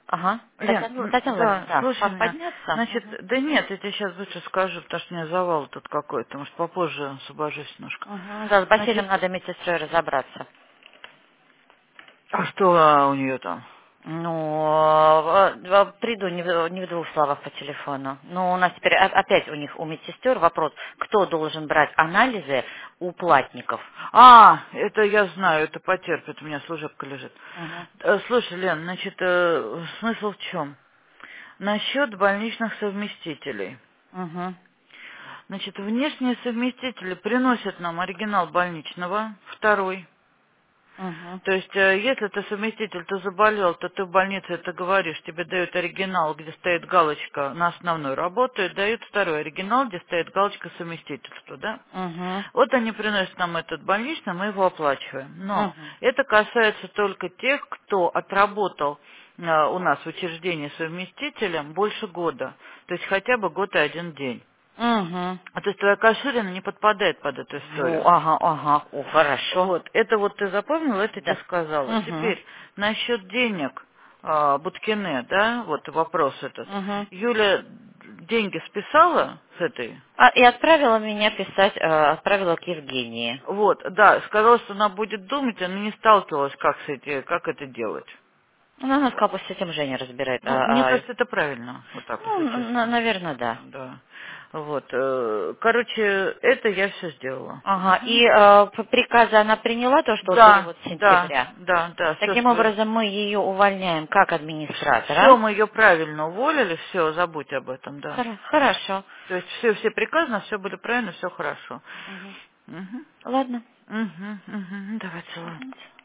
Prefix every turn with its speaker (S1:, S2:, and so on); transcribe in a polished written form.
S1: Ага.
S2: Лен,
S1: Татьяна
S2: да,
S1: Владимировна, да.
S2: слушай меня.
S1: Подняться? Угу.
S2: Значит, да нет, я тебе сейчас лучше скажу, потому что у меня завал тут какой-то, может, попозже освобожусь немножко.
S1: Угу. Да, с бассейном
S2: Значит,
S1: надо медсестрой разобраться.
S2: а что у нее там?
S1: Ну, приду не в двух словах по телефону. Ну, у нас теперь опять у них, у медсестер вопрос, кто должен брать анализы у платников.
S2: А, это я знаю, это потерпит, у меня служебка лежит.
S1: Угу.
S2: Слушай, Лен, значит, смысл в чем? Насчет больничных совместителей.
S1: Угу.
S2: Значит, внешние совместители приносят нам оригинал больничного, второй.
S1: Угу.
S2: То есть, если ты совместитель, ты заболел, то ты в больнице это говоришь, тебе дают оригинал, где стоит галочка на основную работу, и дают второй оригинал, где стоит галочка совместительства, да?
S1: Угу.
S2: Вот они приносят нам этот больничный, мы его оплачиваем. Но
S1: Угу.
S2: это касается только тех, кто отработал у нас в учреждении совместителем больше года. То есть хотя бы год и один день.
S1: Угу.
S2: То есть твоя Каширина не подпадает под эту историю.
S1: Ага, ага. О, хорошо.
S2: Вот, это вот ты запомнила, это тебе
S1: Да.
S2: сказала.
S1: Угу.
S2: Теперь, насчет денег Буткине, да, вот вопрос этот.
S1: Угу.
S2: Юля деньги списала с этой?
S1: И отправила меня писать, отправила к Евгении.
S2: Вот, да, сказала, что она будет думать, она не сталкивалась, как это делать.
S1: Ну, она
S2: Вот.
S1: сказала, пусть с этим Женя разбирает.
S2: Ну, мне кажется, это правильно, вот так,
S1: Ну,
S2: если честно.
S1: наверное, да.
S2: Да. Вот. Короче, это я все сделала.
S1: Ага,
S2: Мгм.
S1: и приказы она приняла, то, что вот
S2: Да,
S1: перевод с
S2: да,
S1: сентября.
S2: да, да, все,
S1: Таким
S2: что
S1: образом, мы ее увольняем как
S2: все
S1: администратора.
S2: мы ее правильно уволили, все, забудь об этом, да.
S1: Хорошо.
S2: То есть все приказано, все были правильно, все хорошо.
S1: Мгм.
S2: Угу.
S1: Ладно.
S2: Угу, угу. Давай целую.
S1: Мгм.